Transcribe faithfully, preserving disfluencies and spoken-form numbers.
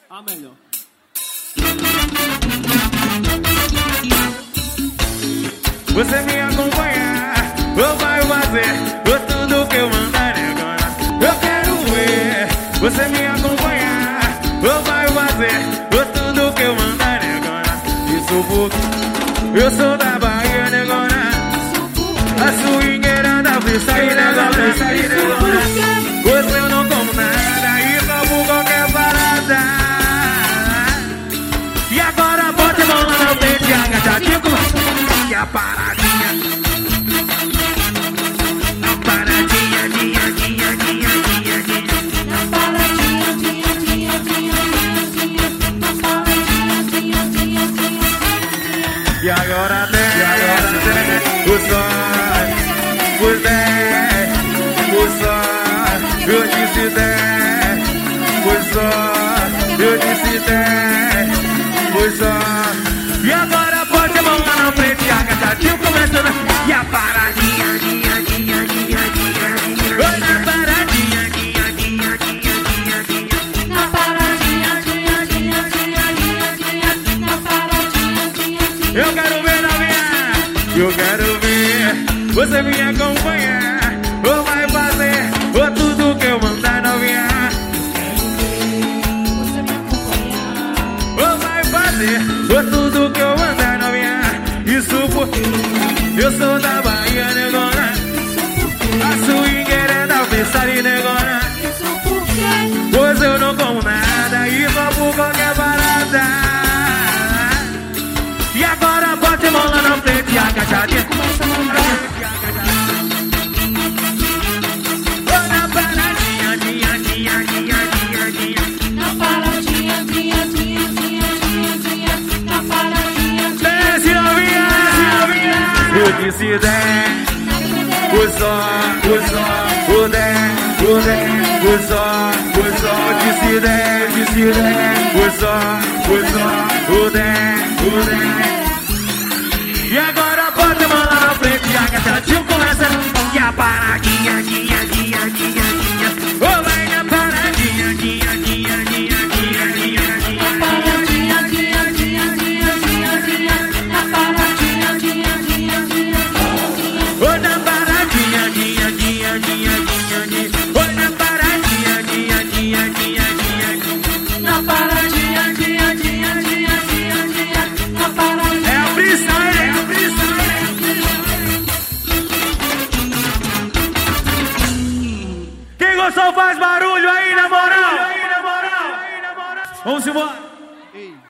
A melhor. Você me acompanhar, ou vai fazer ou tudo que eu mandar agora. Eu quero ver. Você me acompanhar, ou vai fazer ou tudo que eu mandar agora. Isso porque eu sou da Bahia, negona. A swingueira da freestyle, negona. Pois eu não como nada e como qualquer parada. E agora bota a mão lá na frente, agachadinho com e a paradinha. A paradinha, dia, dia, dia, dia, dia. Na paradinha, dia, dia, dia, dia, dia. Na paradinha, dia, dia, dia, dia. E agora tem, e agora tem o sonho, os dez, o sonho, eu disse dez, o sonho, eu disse dez, o sonho. E agora pode a mão lá na frente, agachadinho começando. E a paradinha, dia, dia, dia, dia, dia. Oi, na paradinha, dia, dia, dia, dia, dia. Na paradinha, dia, dia, dia, dia, dia. Na paradinha, dia, dia. Eu quero ver novinha, eu quero ver você me acompanhar, ou vai fazer ou tudo que eu mandar novinha. Você me acompanhar. Ou vai fazer ou tudo que eu mandar novinha. Isso porque eu sou da Bahia, negona. A swingueira é da freestyle, negona. Isso porque Pois eu não como nada e vou por qualquer parada. E agora bote a mão lá na frente e agachadinha. começa a mandar. Ô, na paradinha, dia, dia, dia, dia, dia. Na paradinha, dia, dia, dia, dia, dia. Na paradinha, dia. Desce novinha, desce novinha. Eu disse dez, o sol, o sol, o dez, o dez, o sol, o sol. Eu disse dez, disse dez, o sol, o sol, o dez, o dez. E agora bota a mão lá na frente e agachadinho começa. E a paradinha, dia, dia, dia, dia. Ô, vai na paradinha, dia, dia, dia, dia, dia, dia. Na paradinha, dia, dia, dia, dia, dia. Na paradinha, dia, dia, dia, dia. Ô, na paradinha, dia, dia, dia, dia, dia. Ô, na paradinha, dia, dia, dia, dia, dia. Na paradinha, dia, dia, dia, dia, dia. Na paradinha. É a freestyle, é a freestyle. Quem gostou faz barulho aí, na moral. Vamos embora.